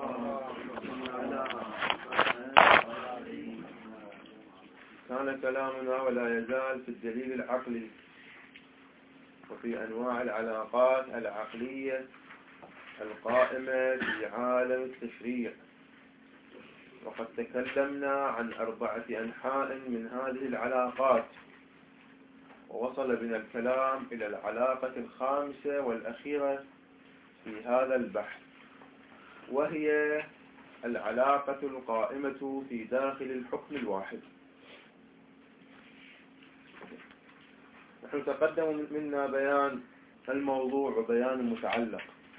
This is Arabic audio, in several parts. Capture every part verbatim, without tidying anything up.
كان كلامنا ولا يزال في الدليل العقلي وفي أنواع العلاقات العقلية القائمة في عالم التشريع، وقد تكلمنا عن أربعة أنحاء من هذه العلاقات، ووصل بنا الكلام إلى العلاقة الخامسة والأخيرة في هذا البحث، وهي العلاقة القائمة في داخل الحكم الواحد. نحن تقدم منا بيان الموضوع وبيان المتعلق،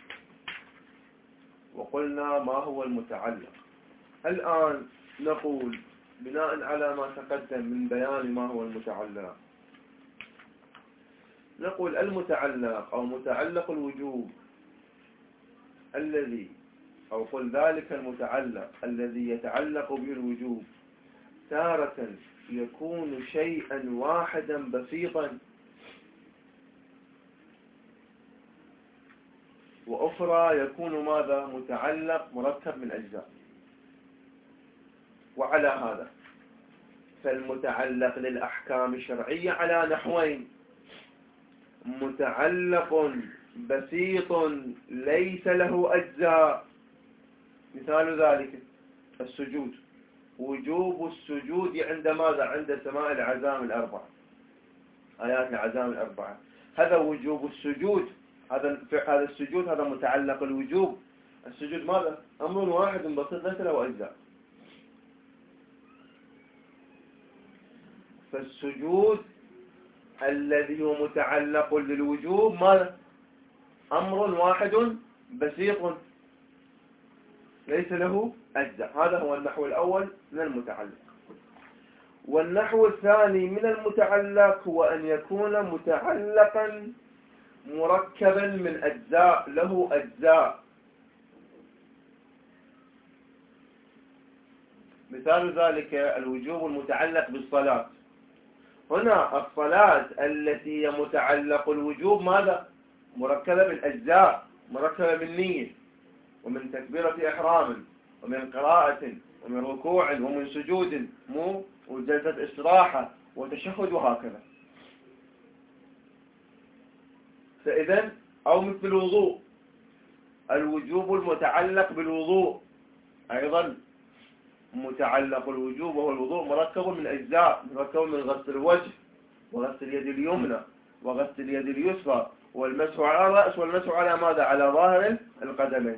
وقلنا ما هو المتعلق. الآن نقول بناء على ما تقدم من بيان ما هو المتعلق، نقول المتعلق أو متعلق الوجوب الذي أو قل ذلك المتعلق الذي يتعلق به الوجوب تارة يكون شيئا واحدا بسيطا، وأخرى يكون ماذا؟ متعلق مركب من أجزاء. وعلى هذا فالمتعلق للأحكام الشرعية على نحوين: متعلق بسيط ليس له أجزاء، مثال ذلك السجود، وجوب السجود عند ماذا؟ عند سماع العزائم الأربعة، آيات العزائم الأربعة، هذا وجوب السجود، هذا هذا السجود هذا متعلق الوجوب. السجود ماذا؟ أمر واحد بسيط ليس له أجزاء. فالسجود الذي هو متعلق للوجوب ماذا؟ أمر واحد بسيط ليس له أجزاء. هذا هو النحو الأول من المتعلق. والنحو الثاني من المتعلق هو أن يكون متعلقا مركبا من أجزاء، له أجزاء. مثال ذلك الوجوب المتعلق بالصلاة. هنا الصلاة التي هي متعلق الوجوب ماذا؟ مركبة من أجزاء، مركبة من نية، ومن تكبيرة إحرام، ومن قراءة، ومن ركوع، ومن سجود، مو وجلسة استراحة وتشهد وهكذا. فإذا أو مثل الوضوء، الوجوب المتعلق بالوضوء أيضا متعلق الوجوب وهو الوضوء مركب من أجزاء، مركب من غسل الوجه وغسل اليد اليمنى وغسل اليد اليسرى والمسح على الرأس والمسح على ماذا؟ على ظاهر القدمين.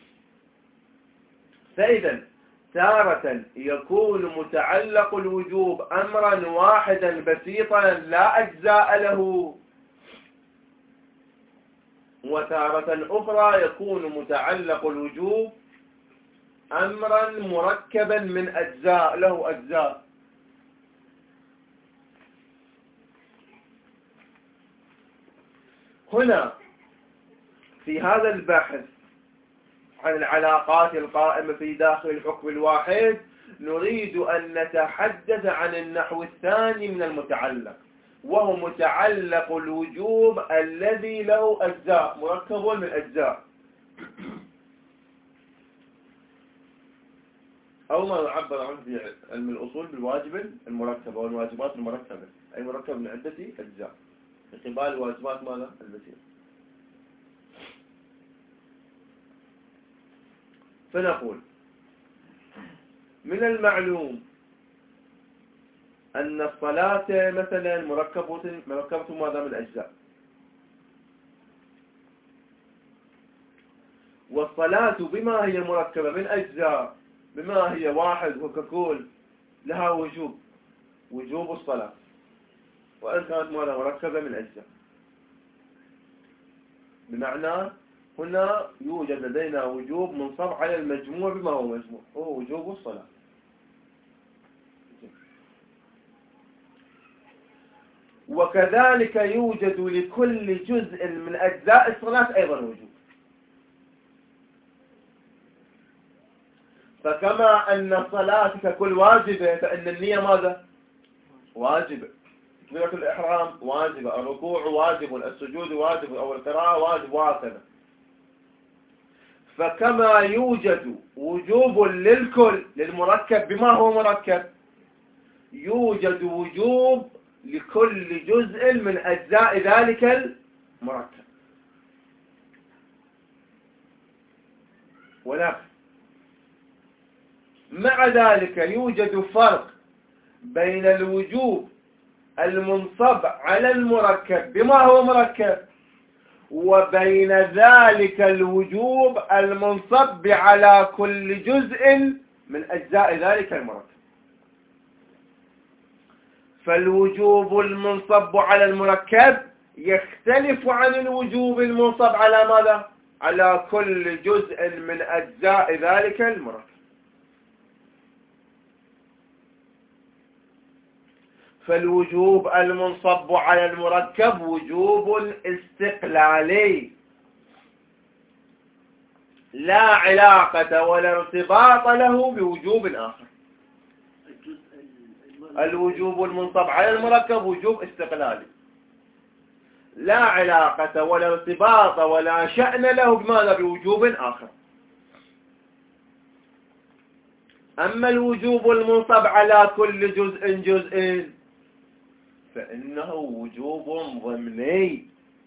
فإذا تارة يكون متعلق الوجوب أمرا واحدا بسيطا لا أجزاء له، وتارة أخرى يكون متعلق الوجوب أمرا مركبا من أجزاء، له أجزاء. هنا في هذا البحث عن العلاقات القائمة في داخل الحكم الواحد نريد أن نتحدث عن النحو الثاني من المتعلق، وهو متعلق الوجوب الذي له أجزاء، مركب من أجزاء، أو ما يعبر عنه في علم الأصول بالواجب المركب أو الواجبات المركبة، أي مركب من عدة أجزاء في قبال الواجبات ماذا؟ البسيطة. فنقول من المعلوم أن الصلاة مثلا مركبة مركبة ماذا؟ من أجزاء، والصلاة بما هي مركبة من أجزاء، بما هي واحد وككل لها وجوب، وجوب الصلاة، وإن كانت ماذا؟ مركبة من أجزاء. بمعنى هنا يوجد لدينا وجوب منصب على المجموع بما هو مجموع، وهو وجوب الصلاة. وكذلك يوجد لكل جزء من أجزاء الصلاة أيضا وجوب. فكما أن الصلاة ككل واجبة، فإن النية ماذا؟ واجبة، تكبيرة الإحرام واجبة، الركوع واجب، السجود واجب، أو القراءة واجب، وهكذا. فكما يوجد وجوب للكل للمركب بما هو مركب، يوجد وجوب لكل جزء من أجزاء ذلك المركب. ولكن مع ذلك يوجد فرق بين الوجوب المنصب على المركب بما هو مركب وبين ذلك الوجوب المنصب على كل جزء من أجزاء ذلك المركب. فالوجوب المنصب على المركب يختلف عن الوجوب المنصب على ماذا؟ على كل جزء من أجزاء ذلك المركب. فالوجوب المنصب على المركب وجوب استقلالي لا علاقة ولا ارتباط له بوجوب آخر. الوجوب المنصب على المركب وجوب استقلالي لا علاقة ولا ارتباط ولا شأن له بماذا؟ بوجوب آخر. أما الوجوب المنصب على كل جزء جزء فإنه وجوب ضمني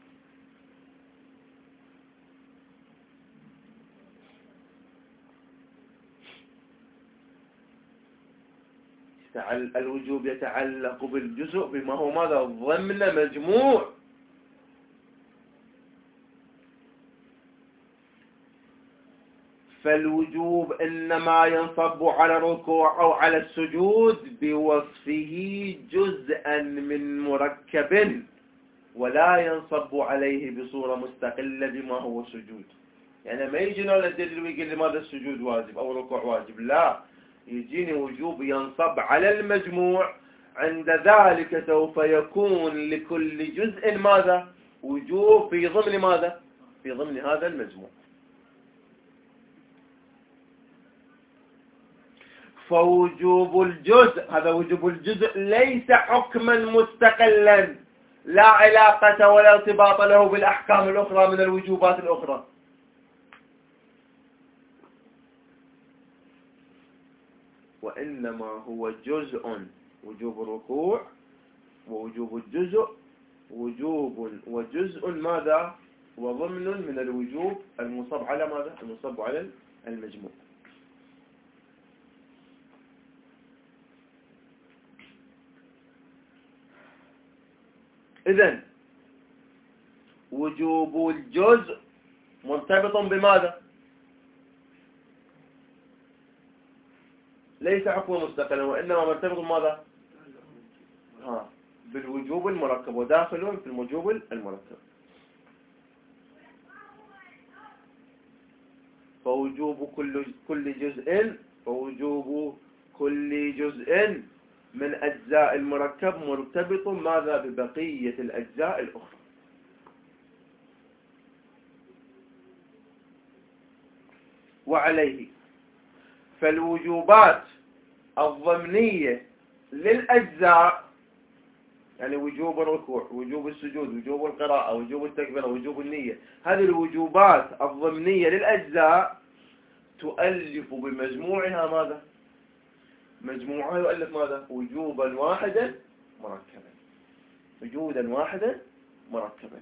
الوجوب يتعلق بالجزء بما هو ماذا؟ ضمن مجموع. فالوجوب إنما ينصب على الركوع أو على السجود بوصفه جزءا من مركب ولا ينصب عليه بصورة مستقلة بما هو سجود. يعني ما يجينا الدليل ويقول لماذا السجود واجب أو الركوع واجب، لا، يجيني وجوب ينصب على المجموع. عند ذلك سوف يكون لكل جزء ماذا؟ وجوب في ضمن ماذا؟ في ضمن هذا المجموع. فوجوب الجزء، هذا وجوب الجزء ليس حكما مستقلا لا علاقة ولا ارتباط له بالأحكام الأخرى من الوجوبات الأخرى، وإنما هو جزء. وجوب الركوع ووجوب الجزء وجوب وجزء ماذا؟ وضمن من الوجوب المصب على ماذا؟ المصب على المجموع. إذن وجوب الجزء مرتبط بماذا؟ ليس حكم مستقلا وإنما مرتبط بماذا؟ ها بالوجوب المركب وداخل في الوجوب المركب. فوجوب كل كل جزء فوجوب كل جزء من أجزاء المركب مرتبط ماذا؟ ببقية الأجزاء الأخرى. وعليه فالوجوبات الضمنية للأجزاء، يعني وجوب الركوع، وجوب السجود، وجوب القراءة، وجوب التكبير، وجوب النية، هذه الوجوبات الضمنية للأجزاء تؤلف بمجموعها ماذا؟ مجموعها يؤلف ماذا؟ وجوبا واحدا مركبا، وجودا واحدا مركبا.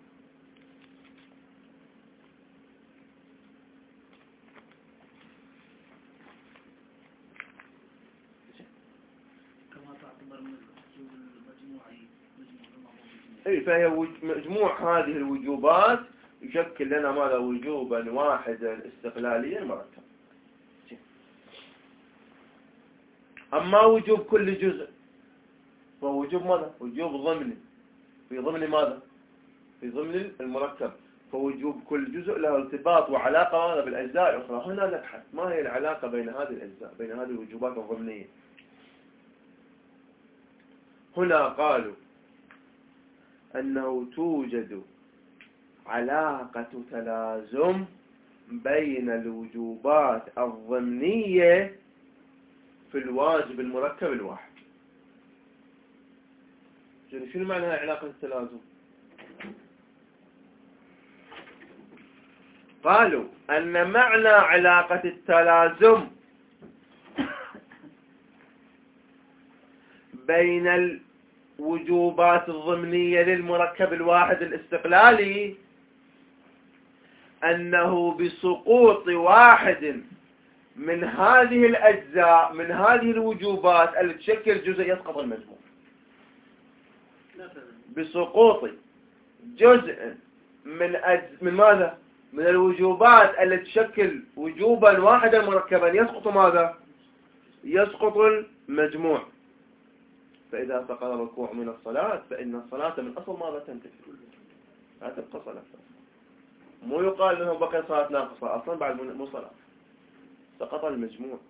اي فهي مجموع هذه الوجوبات يشكل لنا ماذا؟ وجوبا واحدا استقلاليا مركبا. أما وجوب كل جزء فهو وجوب ماذا؟ وجوب ضمني في ضمن ماذا؟ في ضمن المركب. فوجوب كل جزء له ارتباط وعلاقة ماذا؟ بالأجزاء الأخرى. هنا نبحث ما هي العلاقة بين هذه الأجزاء، بين هذه الوجوبات الضمنية. هنا قالوا أنه توجد علاقة تلازم بين الوجوبات الضمنية في الواجب المركب الواحد. شنو معنى علاقة التلازم؟ قالوا أن معنى علاقة التلازم بين الوجوبات الضمنية للمركب الواحد الاستقلالي أنه بسقوط واحد من هذه الأجزاء من هذه الوجوبات التي تشكل جزء يسقط المجموع. بسقوط جزء من أجز... من ماذا؟ من الوجوبات التي تشكل وجوبا واحدا مركبا يسقط ماذا؟ يسقط المجموع. فإذا سقط الركوع من الصلاة فإن الصلاة من أصل ماذا تنتهي؟ لا تبقى صلاة. مو يقال أنه بقي صلاة ناقصة أصلا بعد مو صلاة، سقط المجموع.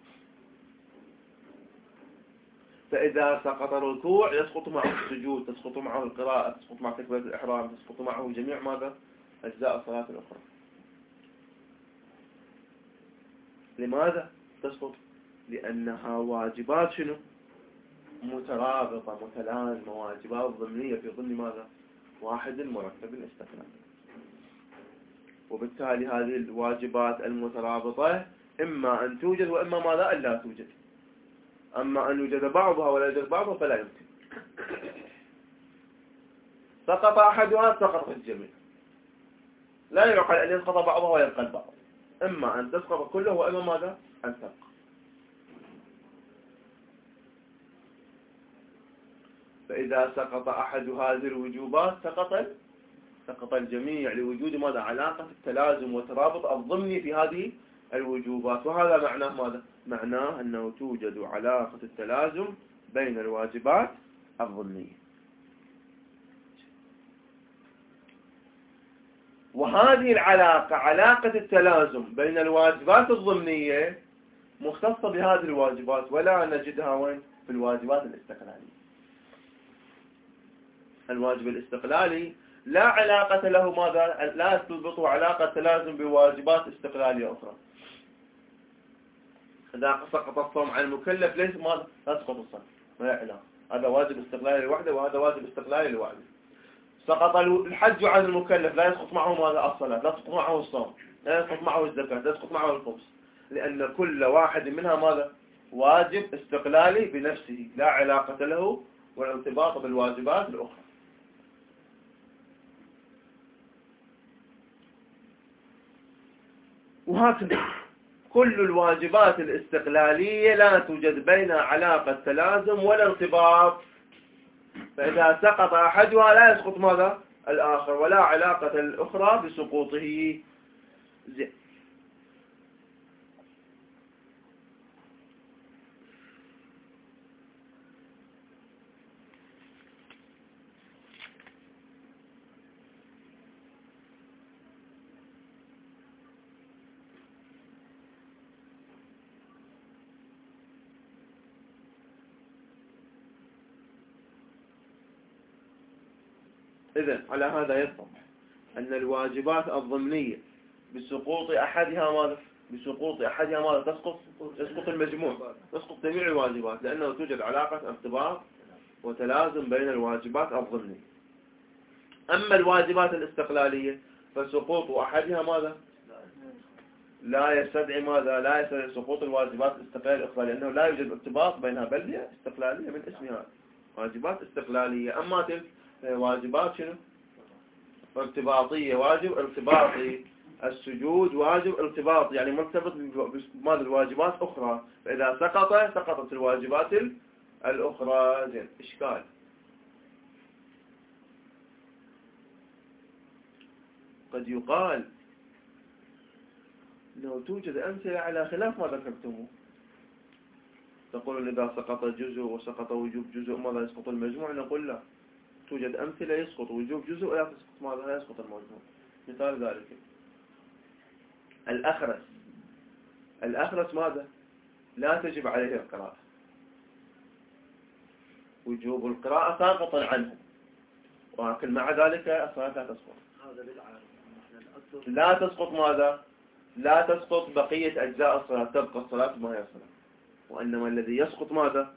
فإذا سقط الركوع يسقط معه السجود، تسقط معه القراءة، تسقط معه تكبيرة الإحرام، تسقط معه جميع ماذا؟ أجزاء الصلاة الأخرى. لماذا تسقط؟ لأنها واجبات شنو؟ مترابطة متلازمة، واجبات ضمنية في ضمن ماذا؟ واحد مركب استقلالي. وبالتالي هذه الواجبات المترابطة إما أن توجد وإما ماذا؟ أن لا توجد. أما أن يوجد بعضها ولا يوجد بعضها فلا يمكن. سقط أحدها سقط الجميع. لا يعقل أن يسقط بعضها ويبقى البعض. إما أن تسقط كله وإما ماذا؟ أن تبقى. فإذا سقط أحد هذه الوجوبات سقط سقط الجميع لوجود ماذا؟ علاقة التلازم والترابط الضمني في هذه الوجوبات. وهذا معناه ماذا؟ معناه أنه توجد علاقة التلازم بين الواجبات الضمنية. وهذه العلاقة علاقة التلازم بين الواجبات الضمنية مختصة بهذه الواجبات، ولا نجدها وين؟ في الواجبات الاستقلالية. الواجب الاستقلالي لا علاقة له ماذا؟ لا تربطه علاقة تلازم بواجبات استقلالية أخرى. إذا سقط الصوم عن المكلف ليس ماذا؟ لا تسقط الصوم، ما له علاقة. هذا واجب استقلالي لوحده وهذا واجب استقلالي لوحده. سقط الحج عن المكلف لا يسقط معه ماذا؟ الصلاة، لا يسقط معه الصوم، لا يسقط معه الزكاة، لا يسقط معه الخمس، لأن كل واحد منها ماذا؟ واجب استقلالي بنفسه لا علاقة له والارتباط بالواجبات الأخرى. وهكذا كل الواجبات الاستقلالية لا توجد بينها علاقة تلازم ولا ارتباط. فإذا سقط أحدها لا يسقط ماذا؟ الآخر، ولا علاقة الأخرى بسقوطه. زين. إذن على هذا يتضح أن الواجبات الضمنية بسقوط أحدها ماذا؟ بسقوط أحدها ماذا تسقط؟ تسقط المجموع، تسقط جميع الواجبات، لأنه توجد علاقة ارتباط وتلازم بين الواجبات الضمنية. أما الواجبات الاستقلالية فسقوط أحدها ماذا؟ لا يستدعي ماذا؟ لا يستدعي سقوط الواجبات الاستقلالية الأخرى، لأنه لا يوجد ارتباط بينها، بل هي استقلالية من اسمها، واجبات استقلالية. أما تلك واجبات شنو؟ ارتباطية. واجب ارتباطي، السجود واجب ارتباطي يعني مرتبط بماذا؟ الواجبات أخرى. فإذا سقط سقطت الواجبات الأخرى. زين. إشكال. قد يقال أنه توجد أمثلة على خلاف ما ذكرتموه. تقول إذا سقط جزء وسقط وجوب جزء ماذا؟ يسقط المجموع. نقول لا، توجد أمثلة يسقط وجوب جزء ولا تسقط ماذا؟ لا يسقط المجموع. مثال ذلك الأخرس. الأخرس ماذا؟ لا تجب عليه القراءة، وجوب القراءة ساقط عنه، ولكن مع ذلك الصلاة لا تسقط. لا تسقط ماذا؟ لا تسقط بقية أجزاء الصلاة، تبقى الصلاة ما هي صلاة. وإنما الذي يسقط ماذا؟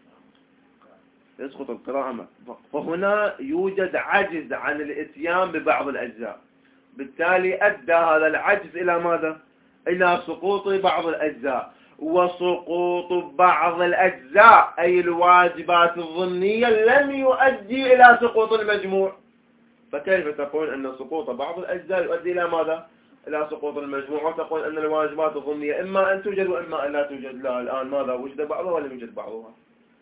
يسقط القراءة. فهنا يوجد عجز عن الاتيان ببعض الأجزاء. بالتالي أدى هذا العجز إلى ماذا؟ إلى سقوط بعض الأجزاء. وسقوط بعض الأجزاء أي الواجبات الضمنية لم يؤدي إلى سقوط المجموع. فكيف تقول أن سقوط بعض الأجزاء يؤدي إلى ماذا؟ إلى سقوط المجموع، وتقول أن الواجبات الضمنية إما أن توجد وإما أن لا توجد. لا، الآن ماذا؟ وجد بعضها ولم يوجد بعضها.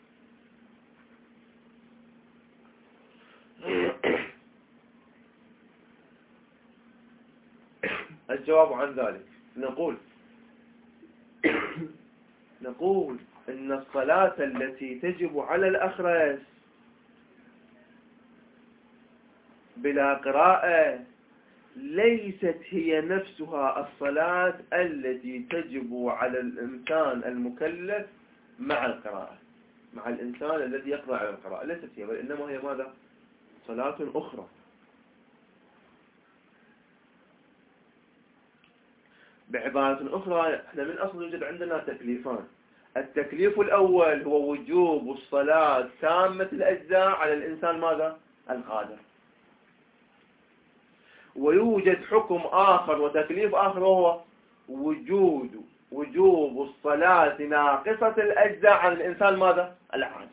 الجواب عن ذلك نقول نقول إن الصلاة التي تجب على الأخرس بلا قراءة ليست هي نفسها الصلاة التي تجب على الإنسان المكلف مع القراءة، مع الإنسان الذي يقرأ على القراءة. ليست هي، بل إنما هي ماذا؟ صلاة أخرى. بعبارة أخرى، احنا من أصل يوجد عندنا تكليفان. التكليف الأول هو وجوب الصلاة تامة الأجزاء على الإنسان ماذا؟ القادر. ويوجد حكم آخر وتكليف آخر وهو وجود وجوب الصلاة ناقصة الأجزاء على الإنسان ماذا؟ العاجز.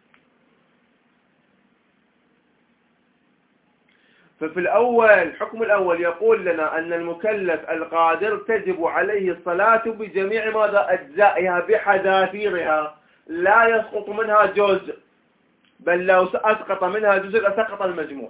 ففي الأول الحكم الأول يقول لنا أن المكلف القادر تجب عليه الصلاة بجميع ماذا؟ أجزائها بحذافيرها، لا يسقط منها جزء، بل لو أسقط منها جزء لسقط المجموع.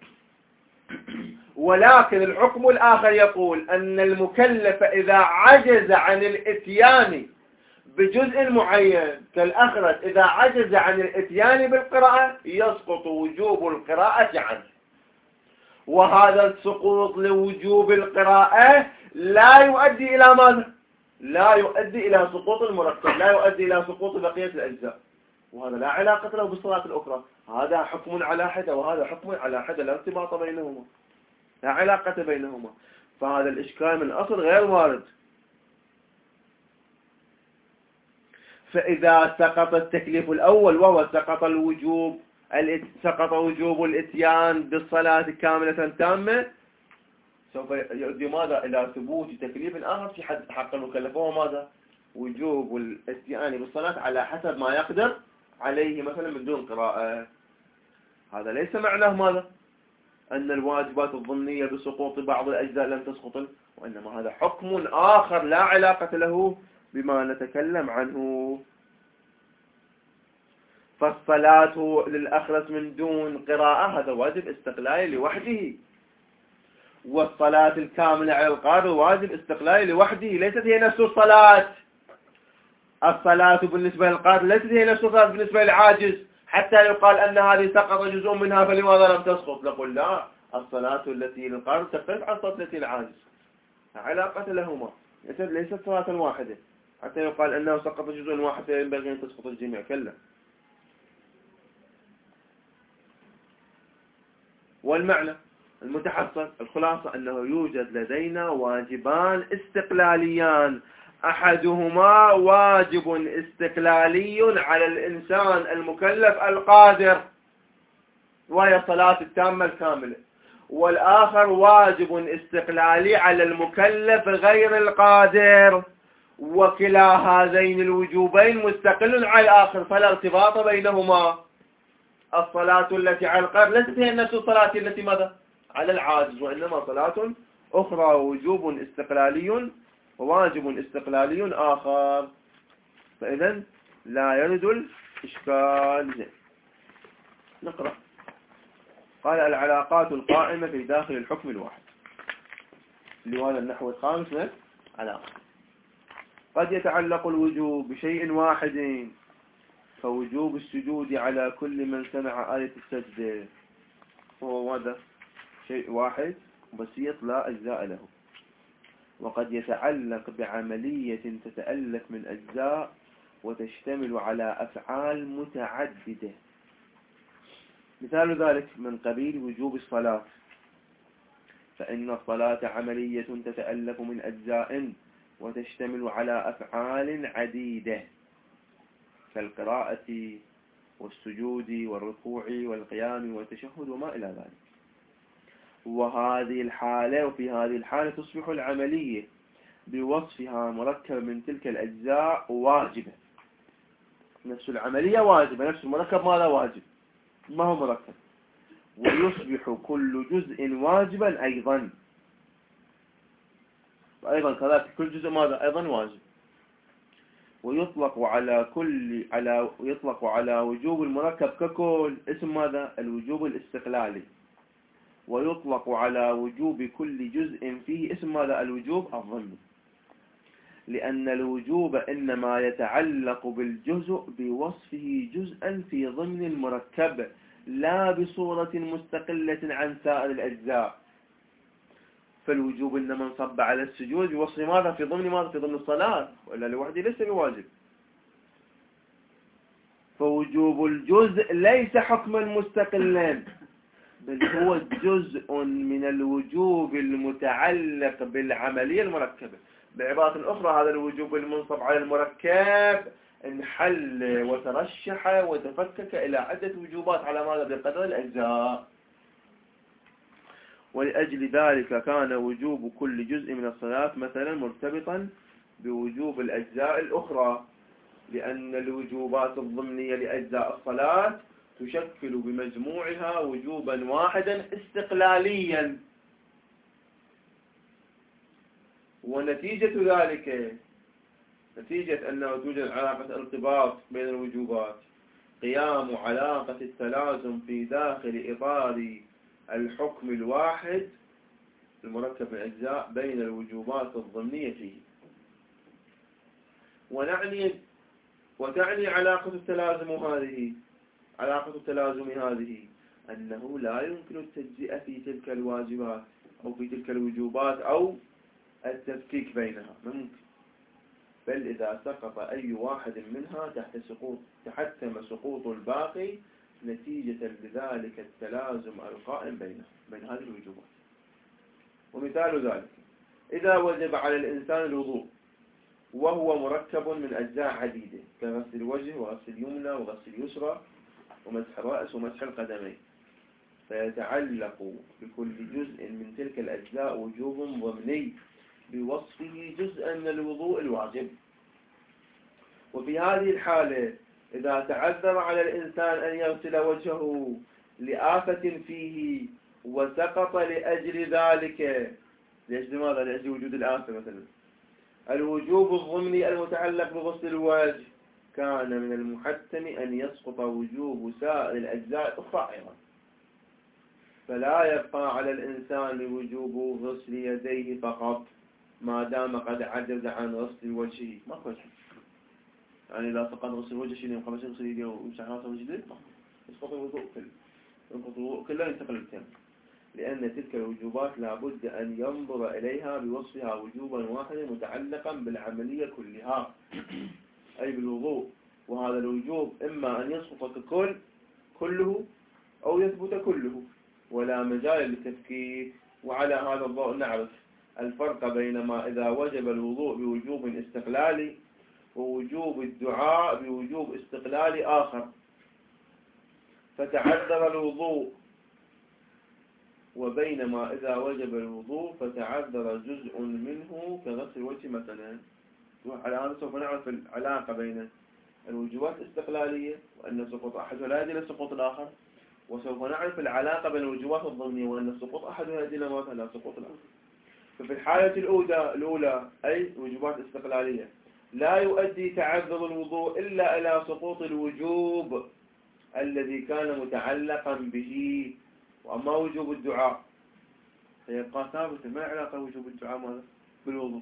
ولكن الحكم الآخر يقول أن المكلف إذا عجز عن الإتيان بجزء معين كالأخرس، إذا عجز عن الإتيان بالقراءة يسقط وجوب القراءة عنه. وهذا السقوط لوجوب القراءة لا يؤدي إلى ماذا؟ لا يؤدي إلى سقوط المركب، لا يؤدي إلى سقوط بقية الأجزاء. وهذا لا علاقة له بالصلاة الأخرى. هذا حكم على حدة وهذا حكم على حدة، لا ارتباط بينهما، لا علاقة بينهما. فهذا الإشكال من الأصل غير وارد. فإذا سقط التكليف الأول وهو سقط الوجوب سقط وجوب الاتيان بالصلاة كاملة تامة، سوف يؤدي ماذا؟ إلى ثبوت تكليف آخر في حق المكلف، وهو ماذا؟ وجوب الاتيان بالصلاة على حسب ما يقدر عليه مثلا من دون قراءة. هذا ليس معناه ماذا؟ أن الواجبات الضمنية بسقوط بعض الأجزاء لم تسقط، وإنما هذا حكم آخر لا علاقة له بما نتكلم عنه. فالصلاة للأخرس من دون قراءة هذا واجب استقلالي لوحده، والصلاة الكاملة على القادر واجب استقلالي لوحده، ليست هي نفس الصلاة. الصلاة بالنسبة للقادر ليست هي نفس الصلاة بالنسبة للعاجز، حتى يقال أن هذه سقط جزء منها فلماذا لم تسقط؟ نقول لا، الصلاة التي للقادر تختلف عن الصلاة التي للعاجز، علاقة لهما، ليست صلاة واحدة حتى يقال أنه سقط جزء واحد فينبغي أن تسقط الجميع. كلا. والمعنى المتحصل الخلاصة أنه يوجد لدينا واجبان استقلاليان، أحدهما واجب استقلالي على الإنسان المكلف القادر وهي صلاة التامة الكاملة، والآخر واجب استقلالي على المكلف غير القادر، وكلا هذين الوجوبين مستقل على الآخر فلا ارتباط بينهما. الصلاة التي على القادر ليست هي نفس الصلاة التي ماذا؟ على العاجز، وإنما صلاة أخرى، وجوب استقلالي وواجب استقلالي آخر. فإذا لا يرد الإشكال. نقرأ. قال العلاقات القائمة في داخل الحكم الواحد، لهذا النحو الخامس من علاقة. قد يتعلق الوجوب بشيء واحد فوجوب السجود على كل من سمع آية السجدة، هو ماذا؟ شيء واحد بسيط لا أجزاء له. وقد يتعلق بعملية تتألف من أجزاء وتشتمل على أفعال متعددة. مثال ذلك من قبيل وجوب الصلاة، فإن الصلاة عملية تتألف من أجزاء وتشتمل على أفعال عديدة كالقراءة والسجود والركوع والقيام والتشهد وما إلى ذلك. وهذه الحالة وفي هذه الحالة تصبح العملية بوصفها مركب من تلك الأجزاء واجبة. نفس العملية واجبة، نفس المركب ماذا واجب، ما هو مركب. ويصبح كل جزء واجبا أيضا، وأيضا كذلك كل جزء ماذا أيضا واجب. ويطلق على كل على يطلق على وجوب المركب ككل اسم ماذا الوجوب الاستقلالي، ويطلق على وجوب كل جزء فيه اسم ماذا الوجوب الضمني، لأن الوجوب إنما يتعلق بالجزء بوصفه جزءا في ضمن المركب لا بصورة مستقلة عن سائر الأجزاء. فالوجوب إنما انصب على السجود بوصف ماذا في ضمن ماذا في ضمن الصلاة، وإلا لوحده ليس بواجب. فوجوب الجزء ليس حكما مستقلا، بل هو جزء من الوجوب المتعلق بالعملية المركبة. بعبارة أخرى هذا الوجوب المنصب على المركب انحل وترشح وتفكك إلى عدة وجوبات على ماذا بقدر الأجزاء. ولأجل ذلك كان وجوب كل جزء من الصلاة مثلا مرتبطا بوجوب الأجزاء الأخرى، لأن الوجوبات الضمنية لأجزاء الصلاة تشكل بمجموعها وجوبا واحدا استقلاليا. ونتيجة ذلك، نتيجة أنه توجد علاقة ارتباط بين الوجوبات، قيام علاقة التلازم في داخل إطار الحكم الواحد المركب من أجزاء بين الوجوبات الضمنية فيه. ونعني وتعني علاقة التلازم هذه علاقة التلازم هذه أنه لا يمكن التجزئة في تلك الواجبات أو في تلك الوجوبات أو التفكيك بينها، ممكن. بل إذا سقط أي واحد منها تحت سقوط تحتم سقوط الباقي نتيجة لذلك التلازم القائم بينه بين هذه الوجوبات. ومثال ذلك إذا وجب على الإنسان الوضوء وهو مركب من أجزاء عديدة كغسل الوجه وغسل اليمنى وغسل اليسرى ومسح الرأس ومسح القدمين، فيتعلق بكل جزء من تلك الأجزاء وجوب ضمني بوصفه جزءا من الوضوء الواجب. وفي هذه الحالة إذا تعذر على الإنسان أن يغسل وجهه لآفة فيه وسقط لأجل ذلك، لأجل ماذا؟ لأجل وجود الآفة مثلا، الوجوب الضمني المتعلق بغسل الوجه، كان من المحتم أن يسقط وجوب سائر الأجزاء الأخرى أيضا. فلا يبقى على الإنسان وجوب غسل يديه فقط ما دام قد عجز عن غسل وجهه، ما كوجه. يعني لا فقط غسل وجهه شيء قبل غسل يديه ويمسح راسه وجهه، يسقط الوضوء كله، يسقط الوضوء كله ينتقل للتيمم، لأن تلك الوجوبات لابد أن ينظر إليها بوصفها وجوبا واحدا متعلقا بالعملية كلها أي بالوضوء. وهذا الوجوب إما أن يسقط ككل كله أو يثبت كله، ولا مجال للتفكيك. وعلى هذا الضوء نعرف الفرق بين ما إذا وجب الوضوء بوجوب استقلالي ووجوب الدعاء بوجوب استقلالي آخر. فتعذر الوضوء، وبينما إذا وجب الوضوء فتعذر جزء منه كغسل الوجه مثلا. على هذا سوف نعرف العلاقة بين الوجوبات الاستقلالية وأن سقوط أحدها لا يدل لسقوط الآخر، وسوف نعرف العلاقة بين الوجوبات الضمنية وأن سقوط أحدها يدل لا سقوط الآخر. ففي الحالة الأولى الأولى أي وجوبات استقلالية لا يؤدي تعذر الوضوء إلا إلى سقوط الوجوب الذي كان متعلقا به. وأما وجوب الدعاء فيبقى ثابتا. ما علاقة وجوب الدعاء ماذا بالوضوء؟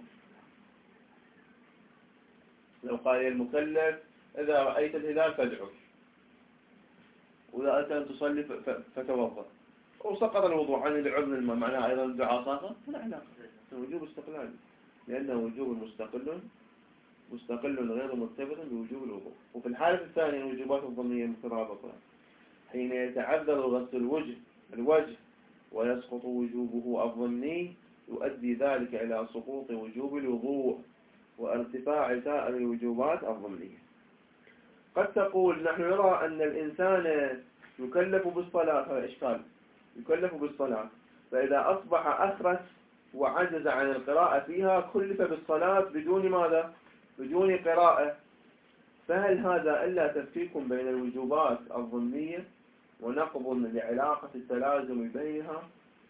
لو قال المكلف إذا رأيت الهلال فادعو، وإذا أردت أن تصلي فتوضأ، وسقط الوضوء عن العذر ما معناه أيضا الدعاء ساقط، لا علاقة. وجوب استقلالي لأنه وجوب مستقل مستقل غير مرتبط بوجوب الوضوء. وفي الحالة الثانية الوجوبات الضمنية مترابطة، حين يتعذر غسل الوجه الوجه ويسقط وجوبه الضمني يؤدي ذلك إلى سقوط وجوب الوضوء وارتفاع سائر الوجوبات الضمنية. قد تقول نحن نرى أن الإنسان يكلف بالصلاة، هذا إشكال، يكلف بالصلاة فإذا أصبح أخرس وعجز عن القراءة فيها كلف بالصلاة بدون ماذا؟ بدون قراءة. فهل هذا إلا تفكيك بين الوجوبات الظنية ونقض لعلاقة التلازم بينها؟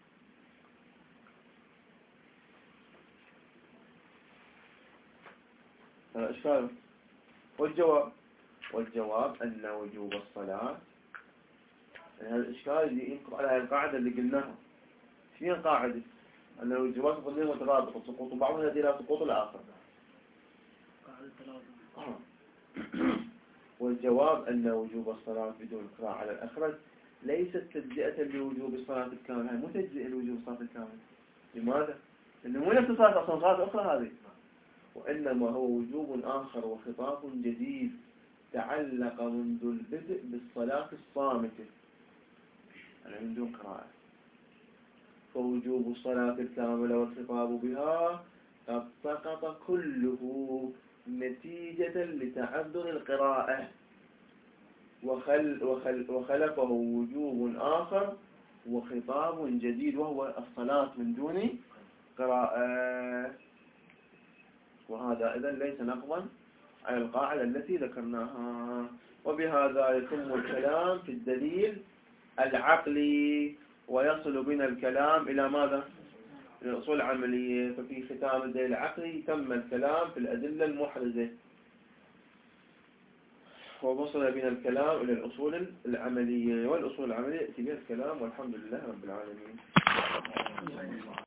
هذا إشكال. والجواب والجواب أن وجوب الصلاة، يعني هذا الإشكال اللي ينقض على القاعدة اللي قلناها. شنو القاعدة؟ أن الوجوبات الظنية مترابطة، سقوط بعضها الذي لا سقوط الآخر. آه. والجواب أن وجوب الصلاة بدون قراءة على الأخرج ليست تجزئة لوجوب الصلاة الكاملة، مو تجزئة لوجوب الصلاة الكاملة. لماذا؟ لأنه مو نفس صلاة أصلا، صلاة أخرى هذه، وإنما هو وجوب آخر وخطاب جديد تعلق منذ البدء بالصلاة الصامتة، يعني من دون قراءة. فوجوب الصلاة الكاملة والخطاب بها قد سقط كله نتيجة لتعذر القراءة، وخل وخل وخلفه وجوب آخر وخطاب جديد وهو الصلاة من دون قراءة. وهذا إذن ليس نقضا على القاعدة التي ذكرناها. وبهذا يتم الكلام في الدليل العقلي، ويصل بنا الكلام إلى ماذا؟ إلى الأصول العملية. ففي ختام الدليل العقلي تم الكلام في الأدلة المحرزة، ووصل بنا الكلام إلى الأصول العملية، والأصول العملية يأتي بها الكلام، والحمد لله رب العالمين.